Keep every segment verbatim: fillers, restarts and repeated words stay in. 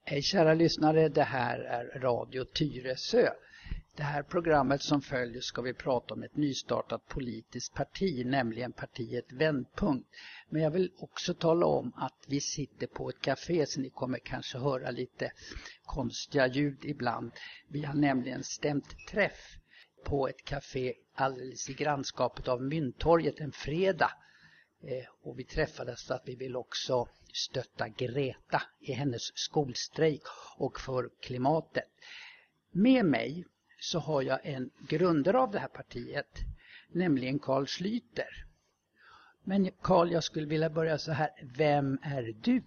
Hej kära lyssnare, det här är Radio Tyresö. Det här programmet som följer ska vi prata om ett nystartat politiskt parti, nämligen partiet Vändpunkt. Men jag vill också tala om att vi sitter på ett café, så ni kommer kanske höra lite konstiga ljud ibland. Vi har nämligen stämt träff på ett café alldeles i grannskapet av Mynttorget en fredag. Eh, och vi träffades för att vi vill också stötta Greta i hennes skolstrejk och för klimatet. Med mig så har jag en grundare av det här partiet, nämligen Carl Schlüter. Men Carl, jag skulle vilja börja så här. Vem är du?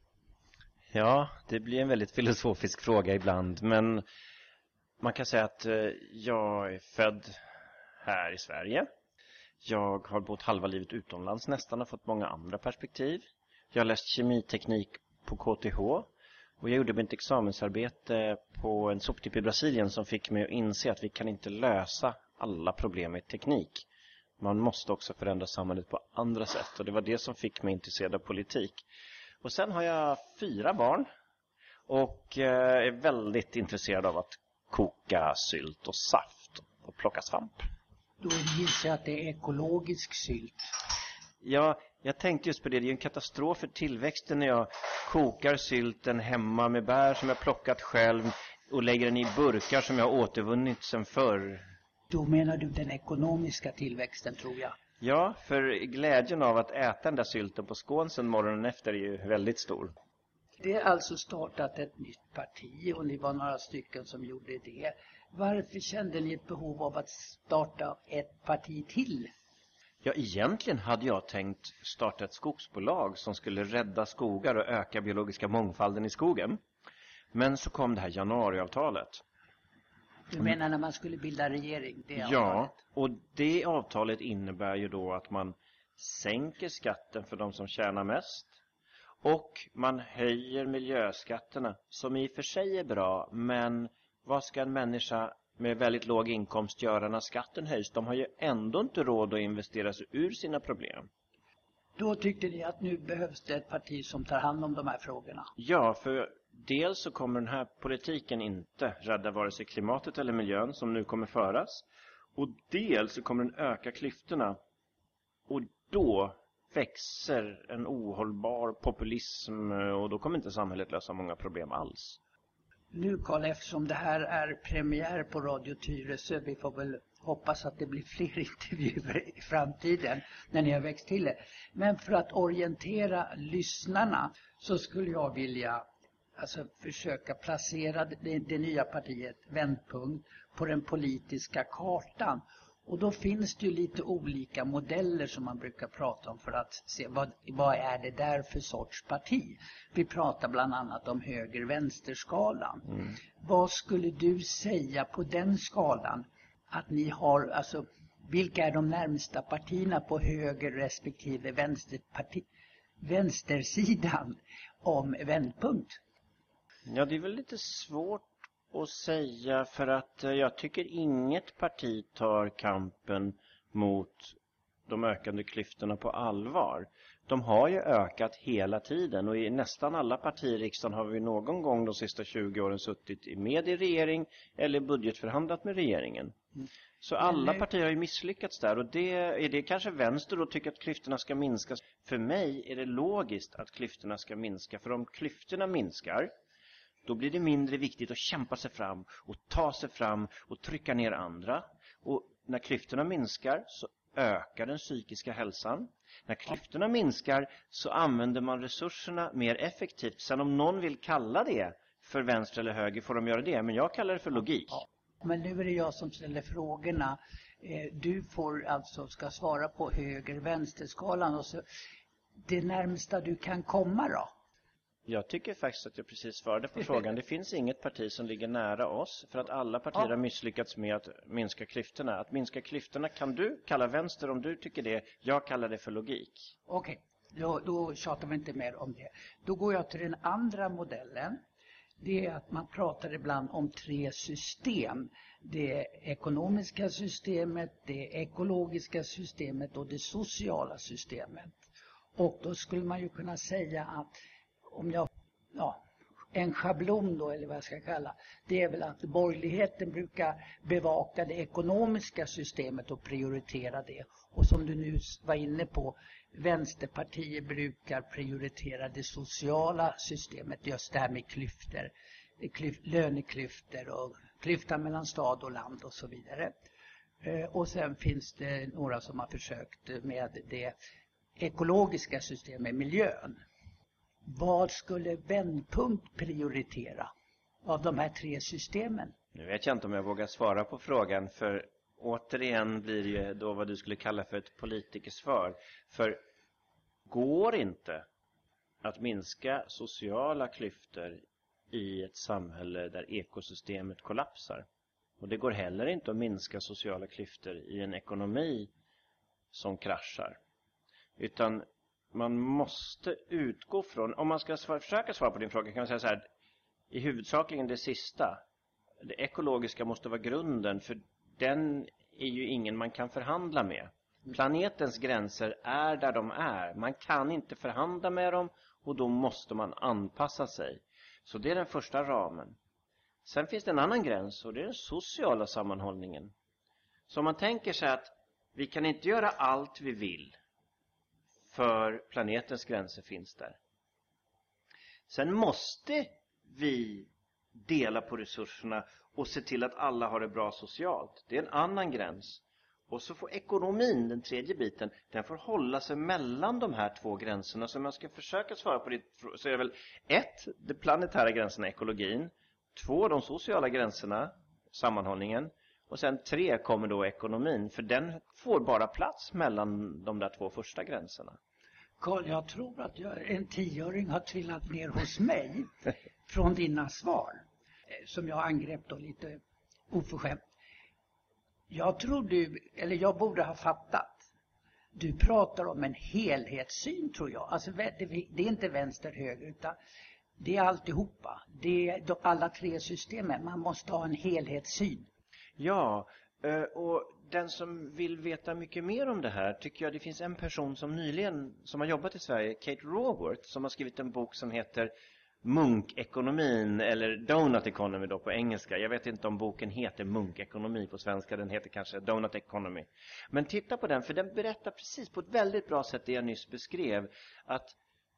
Ja, det blir en väldigt filosofisk fråga ibland, men man kan säga att jag är född här i Sverige. Jag har bott halva livet utomlands nästan och fått många andra perspektiv. Jag har läst kemiteknik på K T H och jag gjorde mitt examensarbete på en soptipp i Brasilien som fick mig att inse att vi kan inte lösa alla problem med teknik. Man måste också förändra samhället på andra sätt, och det var det som fick mig intresserad av politik. Och sen har jag fyra barn och är väldigt intresserad av att koka sylt och saft och plocka svamp. Då gissar jag att det är ekologisk sylt. Ja, jag tänkte just på det. Det är ju en katastrof för tillväxten när jag kokar sylten hemma med bär som jag plockat själv och lägger den i burkar som jag har återvunnit sen förr. Då menar du den ekonomiska tillväxten, tror jag. Ja, för glädjen av att äta den där sylten på skånsen morgonen efter är ju väldigt stor. Det är alltså startat ett nytt parti och ni var några stycken som gjorde det. Varför kände ni ett behov av att starta ett parti till? Ja, egentligen hade jag tänkt starta ett skogsbolag som skulle rädda skogar och öka biologiska mångfalden i skogen. Men så kom det här januariavtalet. Du menar när man skulle bilda regering? Det ja, och det avtalet innebär ju då att man sänker skatten för de som tjänar mest. Och man höjer miljöskatterna, som i och för sig är bra, men vad ska en människa med väldigt låg inkomst göra när skatten höjs? De har ju ändå inte råd att investera sig ur sina problem. Då tyckte ni att nu behövs det ett parti som tar hand om de här frågorna? Ja, för dels så kommer den här politiken inte rädda vare sig klimatet eller miljön som nu kommer föras. Och dels så kommer den öka klyftorna. Och då växer en ohållbar populism och då kommer inte samhället lösa många problem alls. Nu Carl, eftersom det här är premiär på Radio Tyresö, vi får väl hoppas att det blir fler intervjuer i framtiden när ni har växt till det. Men för att orientera lyssnarna så skulle jag vilja alltså, försöka placera det, det nya partiet Vändpunkt på den politiska kartan. Och då finns det ju lite olika modeller som man brukar prata om för att se vad, vad är det där för sorts parti. Vi pratar bland annat om höger-vänster-skalan. Mm. Vad skulle du säga på den skalan att ni har, alltså vilka är de närmsta partierna på höger respektive vänsterparti, vänstersidan om Vändpunkt? Ja, det är väl lite svårt att säga för att jag tycker inget parti tar kampen mot de ökande klyftorna på allvar. De har ju ökat hela tiden och i nästan alla partier i riksdagen har vi någon gång de sista tjugo åren suttit med i regering eller budgetförhandlat med regeringen. Mm. Så alla partier har ju misslyckats där, och det är det kanske vänster då tycker att klyftorna ska minskas. För mig är det logiskt att klyftorna ska minska, för om klyftorna minskar då blir det mindre viktigt att kämpa sig fram och ta sig fram och trycka ner andra. Och när klyftorna minskar så ökar den psykiska hälsan. När klyftorna minskar så använder man resurserna mer effektivt. Sen om någon vill kalla det för vänster eller höger får de göra det. Men jag kallar det för logik. Men nu är det jag som ställer frågorna. Du får alltså ska svara på höger-vänster-skalan. Och så det närmsta du kan komma då? Jag tycker faktiskt att jag precis svarade på frågan. Det finns inget parti som ligger nära oss för att alla partier ja. har misslyckats med att minska klyftorna. Att minska klyftorna kan du kalla vänster om du tycker det. Jag kallar det för logik. Okej, okay. då, då tjatar vi inte mer om det. Då går jag till den andra modellen. Det är att man pratar ibland om tre system. Det ekonomiska systemet, det ekologiska systemet och det sociala systemet. Och då skulle man ju kunna säga att om jag ja, en schablon då, eller vad jag ska kalla, det är väl att borgerligheten brukar bevaka det ekonomiska systemet och prioritera det. Och som du nu var inne på, Vänsterpartiet brukar prioritera det sociala systemet, just det här med klyftor, klyf, löneklyftor och klyftan mellan stad och land och så vidare. Eh, och sen finns det några som har försökt med det ekologiska systemet, miljön. Vad skulle Vändpunkt prioritera av de här tre systemen? Nu vet jag inte om jag vågar svara på frågan, för återigen blir det ju då vad du skulle kalla för ett politikersvar. För går inte att minska sociala klyftor i ett samhälle där ekosystemet kollapsar. Och det går heller inte att minska sociala klyftor i en ekonomi som kraschar. Utan man måste utgå från, om man ska svara, försöka svara på din fråga kan man säga så här, i huvudsakligen det sista. Det ekologiska måste vara grunden, för den är ju ingen man kan förhandla med. Planetens gränser är där de är. Man kan inte förhandla med dem och då måste man anpassa sig. Så det är den första ramen. Sen finns det en annan gräns och det är den sociala sammanhållningen. Så man tänker sig att vi kan inte göra allt vi vill, för planetens gränser finns där. Sen måste vi dela på resurserna och se till att alla har det bra socialt. Det är en annan gräns. Och så får ekonomin, den tredje biten, den får hålla sig mellan de här två gränserna. Så om jag ska försöka svara på det, så är det väl ett, de planetära gränserna, ekologin. Två, de sociala gränserna, sammanhållningen. Och sen tre kommer då ekonomin, för den får bara plats mellan de där två första gränserna. Carl, jag tror att jag, en tioåring har trillat ner hos mig från dina svar, som jag angrep då lite oförskämt. Jag tror du, eller jag borde ha fattat. Du pratar om en helhetssyn, tror jag. Alltså det är inte vänster höger, utan det är alltihopa. Det är alla tre systemen. Man måste ha en helhetssyn. Ja, och den som vill veta mycket mer om det här, tycker jag det finns en person som nyligen, som har jobbat i Sverige, Kate Raworth, som har skrivit en bok som heter Munkekonomin, eller Donut Economy då på engelska. Jag vet inte om boken heter Munkekonomi på svenska, den heter kanske Donut Economy. Men titta på den, för den berättar precis på ett väldigt bra sätt det jag nyss beskrev, att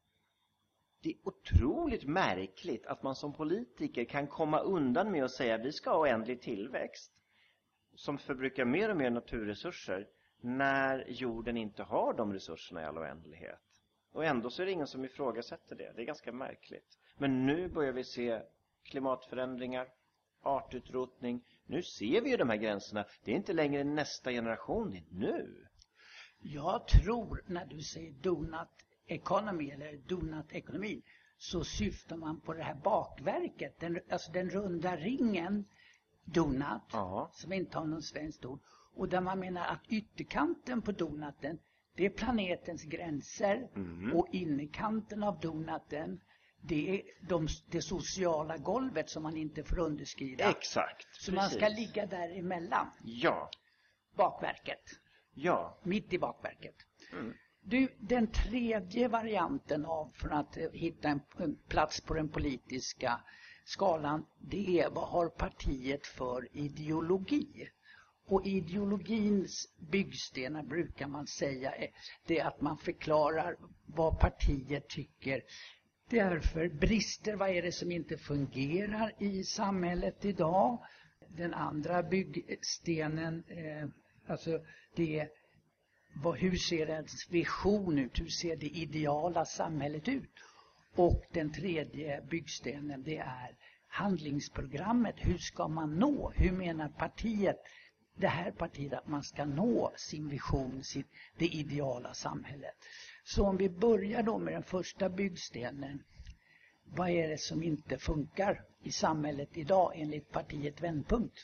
det är otroligt märkligt att man som politiker kan komma undan med att säga att vi ska ha oändlig tillväxt som förbrukar mer och mer naturresurser när jorden inte har de resurserna i all oändlighet. Och ändå så är det ingen som ifrågasätter det. Det är ganska märkligt. Men nu börjar vi se klimatförändringar, artutrotning. Nu ser vi ju de här gränserna. Det är inte längre nästa generation, det är nu. Jag tror när du säger donut economy eller donut ekonomi, så syftar man på det här bakverket. Den, alltså den runda ringen donut, ja, som inte har någon svenskt ord. Och där man menar att ytterkanten på donuten, det är planetens gränser. Mm. Och innerkanten av donuten, det är de, det sociala golvet som man inte får underskrida. Exakt. Så precis. Man ska ligga där emellan. Ja. Bakverket. Ja. Mitt i bakverket. Mm. Du, den tredje varianten av för att hitta en, en plats på den politiska skalan, det är vad har partiet för ideologi? Och ideologins byggstenar brukar man säga är det att man förklarar vad partiet tycker. Därför brister, vad är det som inte fungerar i samhället idag? Den andra byggstenen, eh, alltså det vad, hur ser ens vision ut? Hur ser det ideala samhället ut? Och den tredje byggstenen, det är handlingsprogrammet. Hur ska man nå? Hur menar partiet, det här partiet, att man ska nå sin vision, sin, det ideala samhället? Så om vi börjar då med den första byggstenen. Vad är det som inte funkar i samhället idag enligt partiet Vändpunkt?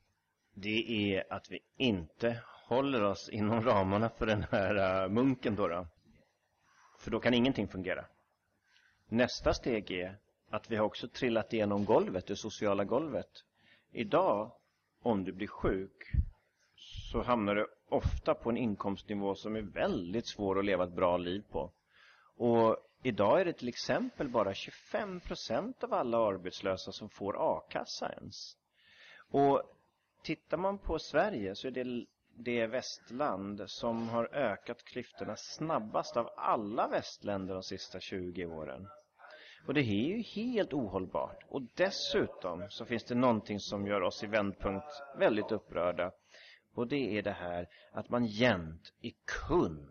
Det är att vi inte håller oss inom ramarna för den här uh, munken då, då. För då kan ingenting fungera. Nästa steg är att vi har också trillat igenom golvet, det sociala golvet. Idag, om du blir sjuk, så hamnar du ofta på en inkomstnivå som är väldigt svår att leva ett bra liv på. Och idag är det till exempel bara tjugofem procent av alla arbetslösa som får a-kassa ens. Och tittar man på Sverige så är det det västland som har ökat klyftorna snabbast av alla västländer de sista tjugo åren. Och det är ju helt ohållbart. Och dessutom så finns det någonting som gör oss i Vändpunkt väldigt upprörda. Och det är det här att man jämt är kund.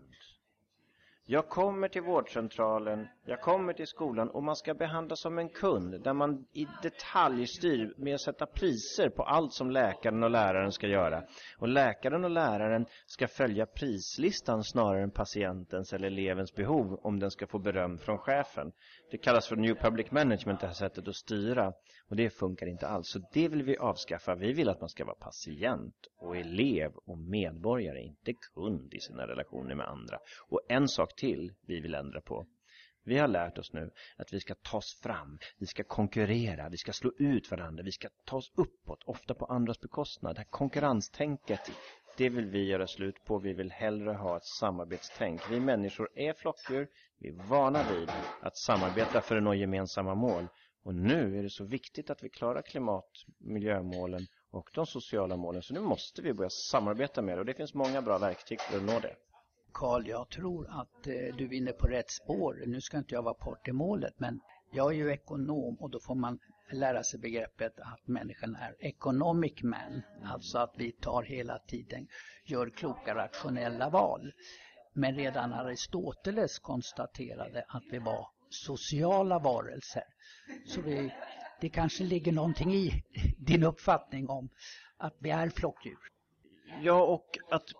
Jag kommer till vårdcentralen, jag kommer till skolan och man ska behandlas som en kund. Där man i detalj styr med att sätta priser på allt som läkaren och läraren ska göra. Och läkaren och läraren ska följa prislistan snarare än patientens eller elevens behov om den ska få beröm från chefen. Det kallas för New Public Management, det här sättet att styra. Och det funkar inte alls. Så det vill vi avskaffa. Vi vill att man ska vara patient och elev och medborgare, inte kund i sina relationer med andra. Och en sak till vi vill ändra på. Vi har lärt oss nu att vi ska ta oss fram, vi ska konkurrera, vi ska slå ut varandra, vi ska ta oss uppåt, ofta på andras bekostnad. Det här konkurrenstänket, det vill vi göra slut på. Vi vill hellre ha ett samarbetstänk. Vi människor är flockdjur, vi är vana vid att samarbeta för att nå gemensamma mål. Och nu är det så viktigt att vi klarar klimat- miljömålen och de sociala målen. Så nu måste vi börja samarbeta med det. Och det finns många bra verktyg för att nå det. Carl, jag tror att eh, du vinner på rätt spår. Nu ska inte jag vara part i målet, men jag är ju ekonom och då får man lära sig begreppet att människan är economic man. Mm. Alltså att vi tar hela tiden, gör kloka rationella val. Men redan Aristoteles konstaterade att vi var sociala varelser. Så det, det kanske ligger någonting i din uppfattning om att vi är flockdjur. Ja, och att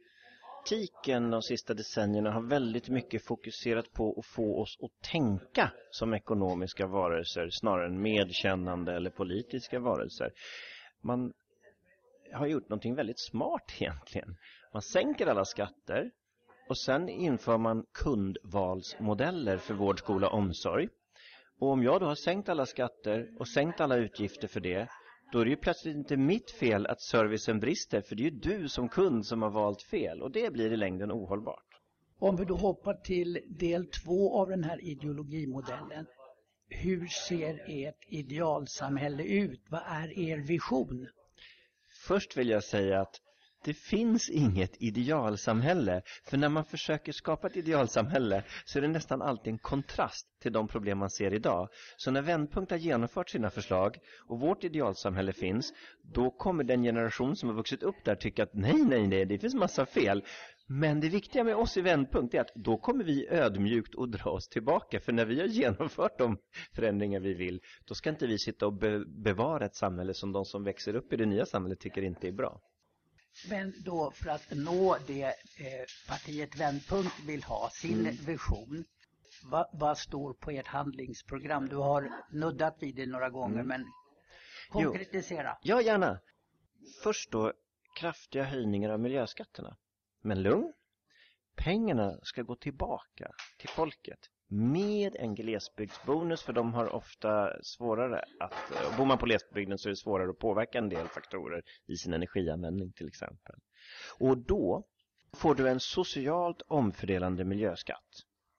politiken de sista decennierna har väldigt mycket fokuserat på att få oss att tänka som ekonomiska varelser snarare än medkännande eller politiska varelser. Man har gjort någonting väldigt smart egentligen. Man sänker alla skatter och sen inför man kundvalsmodeller för vård, skola och omsorg. Och om jag då har sänkt alla skatter och sänkt alla utgifter för det, då är det ju plötsligt inte mitt fel att servicen brister, för det är ju du som kund som har valt fel, och det blir i längden ohållbart. Om vi då hoppar till del två av den här ideologimodellen, hur ser ert idealsamhälle ut? Vad är er vision? Först vill jag säga att det finns inget idealsamhälle, för när man försöker skapa ett idealsamhälle så är det nästan alltid en kontrast till de problem man ser idag. Så när Vändpunkt har genomfört sina förslag och vårt idealsamhälle finns, då kommer den generation som har vuxit upp där tycka att nej, nej, nej, det finns massa fel. Men det viktiga med oss i Vändpunkt är att då kommer vi ödmjukt att dra oss tillbaka. För när vi har genomfört de förändringar vi vill, då ska inte vi sitta och be- bevara ett samhälle som de som växer upp i det nya samhället tycker inte är bra. Men då för att nå det eh, partiet Vändpunkt vill ha, sin mm. vision, vad, vad står på ert handlingsprogram? Du har nuddat vid det några gånger, mm. men konkretisera. Jo. Ja, gärna. Först då, kraftiga höjningar av miljöskatterna. Men lugn. Pengarna ska gå tillbaka till folket med en glesbygdsbonus, för de har ofta svårare att, och bor man på glesbygden så är det svårare att påverka en del faktorer i sin energianvändning till exempel. Och då får du en socialt omfördelande miljöskatt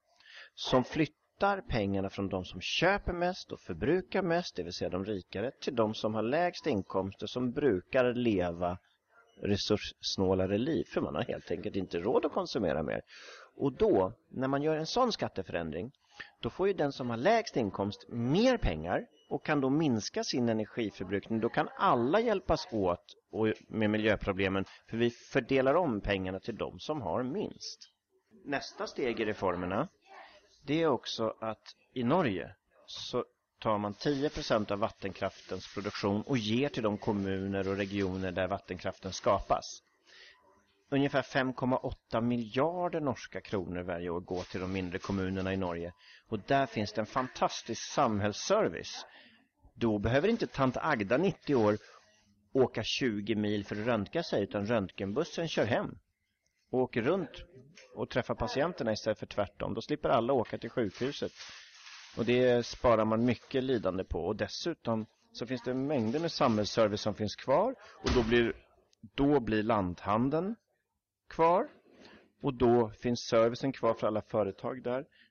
som flyttar pengarna från de som köper mest och förbrukar mest, det vill säga de rikare, till de som har lägst inkomster som brukar leva resurssnålare liv, för man har helt enkelt inte råd att konsumera mer. Och då, när man gör en sån skatteförändring, då får ju den som har lägst inkomst mer pengar och kan då minska sin energiförbrukning. Då kan alla hjälpas åt med miljöproblemen, för vi fördelar om pengarna till de som har minst. Nästa steg i reformerna, det är också att i Norge så tar man tio procent av vattenkraftens produktion och ger till de kommuner och regioner där vattenkraften skapas. Ungefär fem komma åtta miljarder norska kronor varje år går till de mindre kommunerna i Norge. Och där finns det en fantastisk samhällsservice. Då behöver inte tant Agda, nittio år, åka tjugo mil för att röntga sig, utan röntgenbussen kör hem och åker runt och träffar patienterna istället för tvärtom. Då slipper alla åka till sjukhuset. Och det sparar man mycket lidande på. Och dessutom så finns det mängder med samhällsservice som finns kvar. Och då blir, då blir lanthandeln kvar. Och då finns servicen kvar för alla företag där.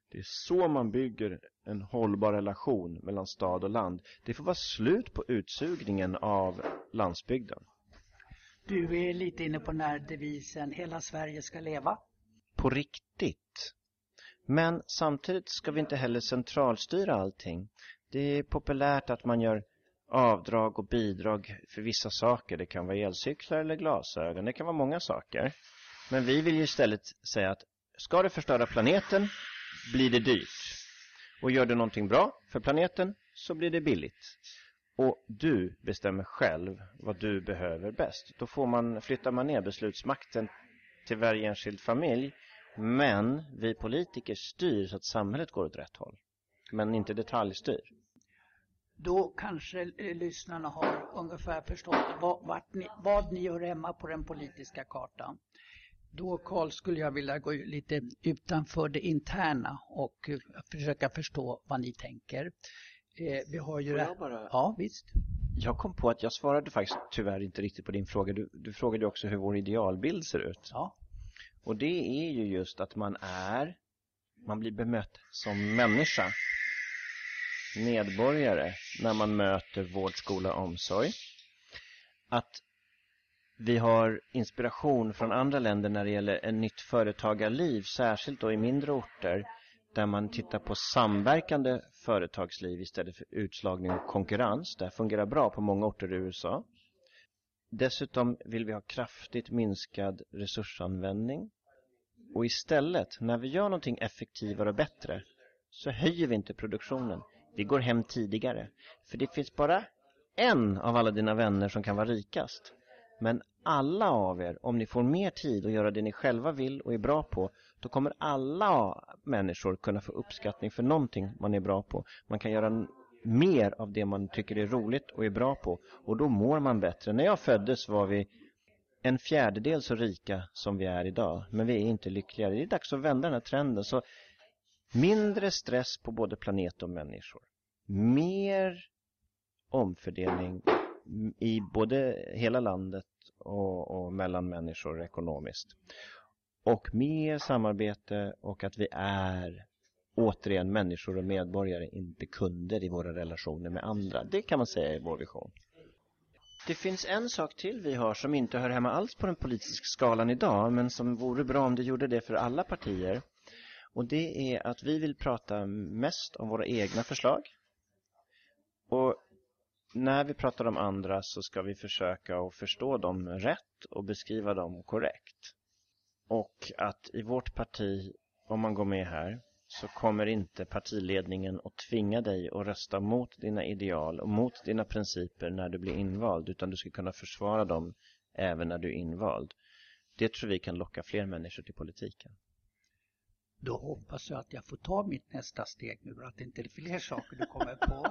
Det är så man bygger en hållbar relation mellan stad och land. Det får vara slut på utsugningen av landsbygden. Du är lite inne på den här devisen, hela Sverige ska leva. På riktigt. Men samtidigt ska vi inte heller centralstyra allting. Det är populärt att man gör avdrag och bidrag för vissa saker. Det kan vara elcyklar eller glasögon. Det kan vara många saker. Men vi vill ju istället säga att ska det förstöra planeten blir det dyrt. Och gör du någonting bra för planeten så blir det billigt. Och du bestämmer själv vad du behöver bäst. Då får man, flyttar man ner beslutsmakten till varje enskild familj. Men vi politiker styr så att samhället går åt rätt håll. Men inte detaljstyr. Då kanske eh, lyssnarna har ungefär förstått vad, vart ni, vad ni gör hemma på den politiska kartan. Då, Carl, skulle jag vilja gå lite utanför det interna och eh, försöka förstå vad ni tänker. Eh, vi har ju... Får jag bara... Ja, visst. Jag kom på att jag svarade faktiskt tyvärr inte riktigt på din fråga. Du, du frågade också hur vår idealbild ser ut. Ja. Och det är ju just att man är, man blir bemött som människa, medborgare, när man möter vård, skola och omsorg. Att vi har inspiration från andra länder när det gäller en nytt företagarliv, särskilt då i mindre orter, där man tittar på samverkande företagsliv istället för utslagning och konkurrens. Det fungerar bra på många orter i U S A. Dessutom vill vi ha kraftigt minskad resursanvändning. Och istället, när vi gör någonting effektivare och bättre, så höjer vi inte produktionen. Vi går hem tidigare. För det finns bara en av alla dina vänner som kan vara rikast. Men alla av er, om ni får mer tid att göra det ni själva vill och är bra på, då kommer alla människor kunna få uppskattning för någonting man är bra på. Man kan göra mer av det man tycker är roligt och är bra på. Och då mår man bättre. När jag föddes var vi en fjärdedel så rika som vi är idag. Men vi är inte lyckligare. Det är dags att vända den här trenden. Så mindre stress på både planet och människor. Mer omfördelning i både hela landet och, och mellan människor ekonomiskt. Och mer samarbete och att vi är återigen människor och medborgare, inte kunder i våra relationer med andra. Det kan man säga är vår vision. Det finns en sak till vi har som inte hör hemma alls på den politiska skalan idag, men som vore bra om det gjorde det för alla partier. Och det är att vi vill prata mest om våra egna förslag. Och när vi pratar om andra så ska vi försöka att förstå dem rätt och beskriva dem korrekt. Och att i vårt parti, om man går med här, så kommer inte partiledningen att tvinga dig att rösta mot dina ideal och mot dina principer när du blir invald, utan du ska kunna försvara dem även när du är invald. Det tror vi kan locka fler människor till politiken. Då hoppas jag att jag får ta mitt nästa steg nu, att det inte är fler saker du kommer på.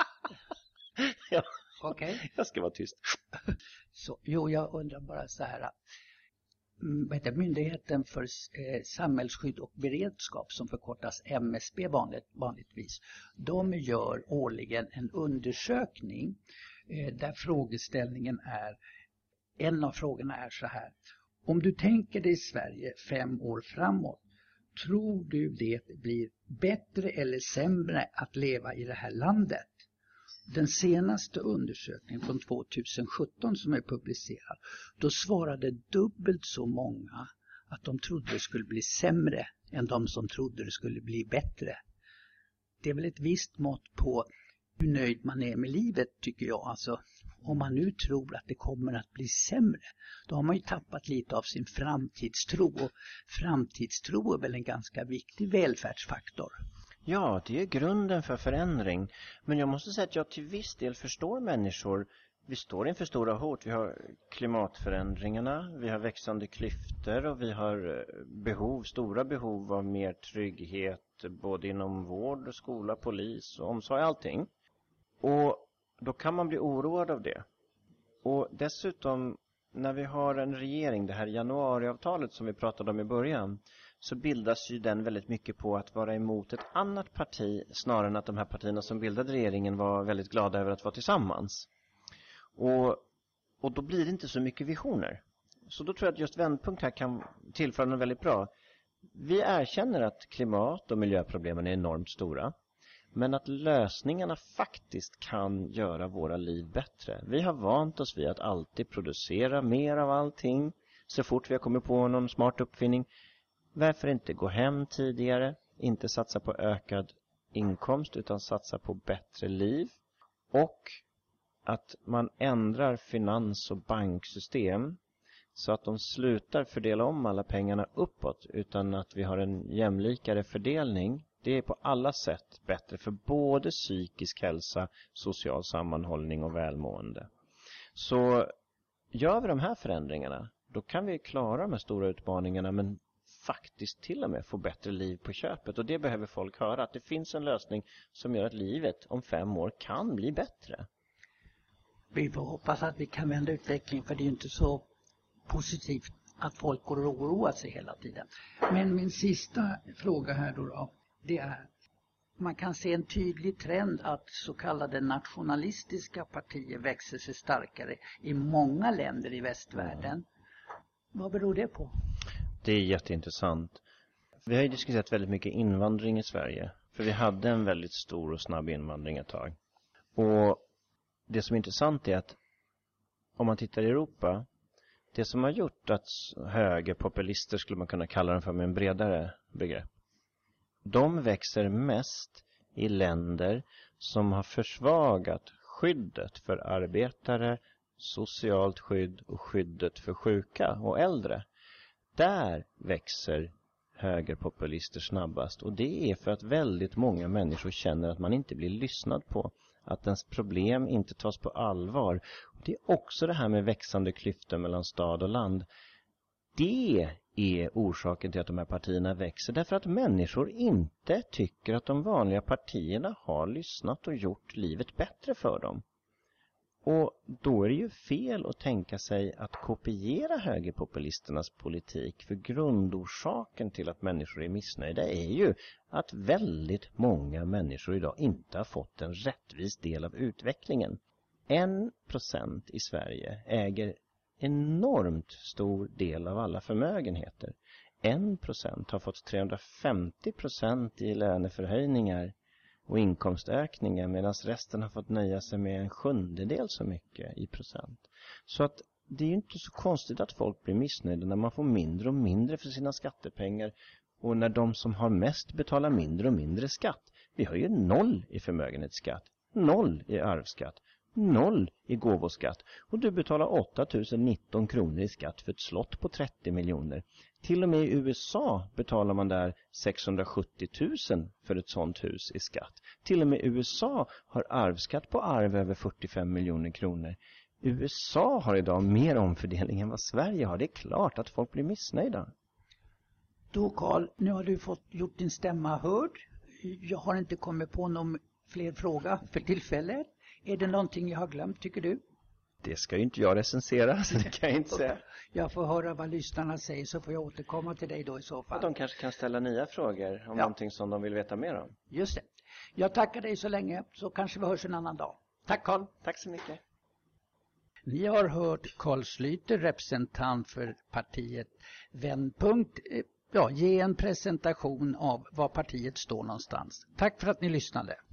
Ja, okej. Okay. Jag ska vara tyst. Så, jo, jag undrar bara så här. Vad heter Myndigheten för eh, samhällsskydd och beredskap, som förkortas M S B vanligt, vanligtvis. De gör årligen en undersökning eh, där frågeställningen är, en av frågorna är så här. Om du tänker dig Sverige fem år framåt, tror du det blir bättre eller sämre att leva i det här landet? Den senaste undersökningen från tjugohundrasjutton som är publicerad, då svarade dubbelt så många att de trodde det skulle bli sämre än de som trodde det skulle bli bättre. Det är väl ett visst mått på hur nöjd man är med livet, tycker jag. Alltså, om man nu tror att det kommer att bli sämre, då har man ju tappat lite av sin framtidstro. Och framtidstro är väl en ganska viktig välfärdsfaktor. Ja, det är grunden för förändring. Men jag måste säga att jag till viss del förstår människor. Vi står inför stora hot. Vi har klimatförändringarna, vi har växande klyftor och vi har behov, stora behov av mer trygghet både inom vård, skola, polis och omsorg, allting. Och då kan man bli oroad av det. Och dessutom, när vi har en regering, det här januariavtalet som vi pratade om i början, så bildas ju den väldigt mycket på att vara emot ett annat parti snarare än att de här partierna som bildade regeringen var väldigt glada över att vara tillsammans. Och, och då blir det inte så mycket visioner. Så då tror jag att just vändpunkt här kan tillföra något väldigt bra. vi erkänner att klimat- och miljöproblemen är enormt stora. Men att lösningarna faktiskt kan göra våra liv bättre. Vi har vant oss vid att alltid producera mer av allting. Så fort vi har kommit på någon smart uppfinning. Varför inte gå hem tidigare? Inte satsa på ökad inkomst utan satsa på bättre liv. Och att man ändrar finans- och banksystem så att de slutar fördela om alla pengarna uppåt utan att vi har en jämlikare fördelning. Det är på alla sätt bättre för både psykisk hälsa, social sammanhållning och välmående. Så gör vi de här förändringarna, då kan vi klara de här stora utmaningarna men faktiskt till och med få bättre liv på köpet. Och det behöver folk höra, att det finns en lösning som gör att livet om fem år kan bli bättre. Vi får hoppas att vi kan vända utvecklingen, för det är inte så positivt att folk går och oroar sig hela tiden. Men min sista fråga här då, då det är, man kan se en tydlig trend att så kallade nationalistiska partier växer sig starkare i många länder i västvärlden. Mm. Vad beror det på? Det är jätteintressant. Vi har ju diskuterat väldigt mycket invandring i Sverige. För vi hade en väldigt stor och snabb invandring ett tag. Och det som är intressant är att om man tittar i Europa, det som har gjort att högerpopulister, skulle man kunna kalla dem för med en bredare begrepp, de växer mest i länder som har försvagat skyddet för arbetare, socialt skydd och skyddet för sjuka och äldre. Där växer högerpopulister snabbast, och det är för att väldigt många människor känner att man inte blir lyssnad på, att ens problem inte tas på allvar. Och det är också det här med växande klyftor mellan stad och land. Det är orsaken till att de här partierna växer, därför att människor inte tycker att de vanliga partierna har lyssnat och gjort livet bättre för dem. Och då är det ju fel att tänka sig att kopiera högerpopulisternas politik, för grundorsaken till att människor är missnöjda är ju att väldigt många människor idag inte har fått en rättvis del av utvecklingen. En procent i Sverige äger enormt stor del av alla förmögenheter. En procent har fått trehundrafemtio procent i löneförhöjningar och inkomstökningar, medan resten har fått nöja sig med en sjundedel så mycket i procent. Så att det är ju inte så konstigt att folk blir missnöjda när man får mindre och mindre för sina skattepengar, och när de som har mest betalar mindre och mindre skatt. Vi har ju noll i förmögenhetsskatt, noll i arvsskatt, noll i gåvoskatt, och du betalar åtta tusen nitton kronor i skatt för ett slott på trettio miljoner. Till och med i U S A betalar man där sexhundrasjuttio tusen för ett sånt hus i skatt. Till och med U S A har arvsskatt på arv över fyrtiofem miljoner kronor. U S A har idag mer omfördelning än vad Sverige har. Det är klart att folk blir missnöjda. Då Carl, nu har du fått gjort din stämma hörd. Jag har inte kommit på någon fler fråga för tillfället. Är det någonting jag har glömt, tycker du? Det ska ju inte jag recensera, så det kan jag inte säga. Jag får höra vad lyssnarna säger, så får jag återkomma till dig då i så fall. Och de kanske kan ställa nya frågor om ja. någonting som de vill veta mer om. Just det. Jag tackar dig så länge, så kanske vi hörs en annan dag. Tack Carl. Tack så mycket. Ni har hört Carl Schlyter, representant för partiet Vändpunkt, ja, ge en presentation av var partiet står någonstans. Tack för att ni lyssnade.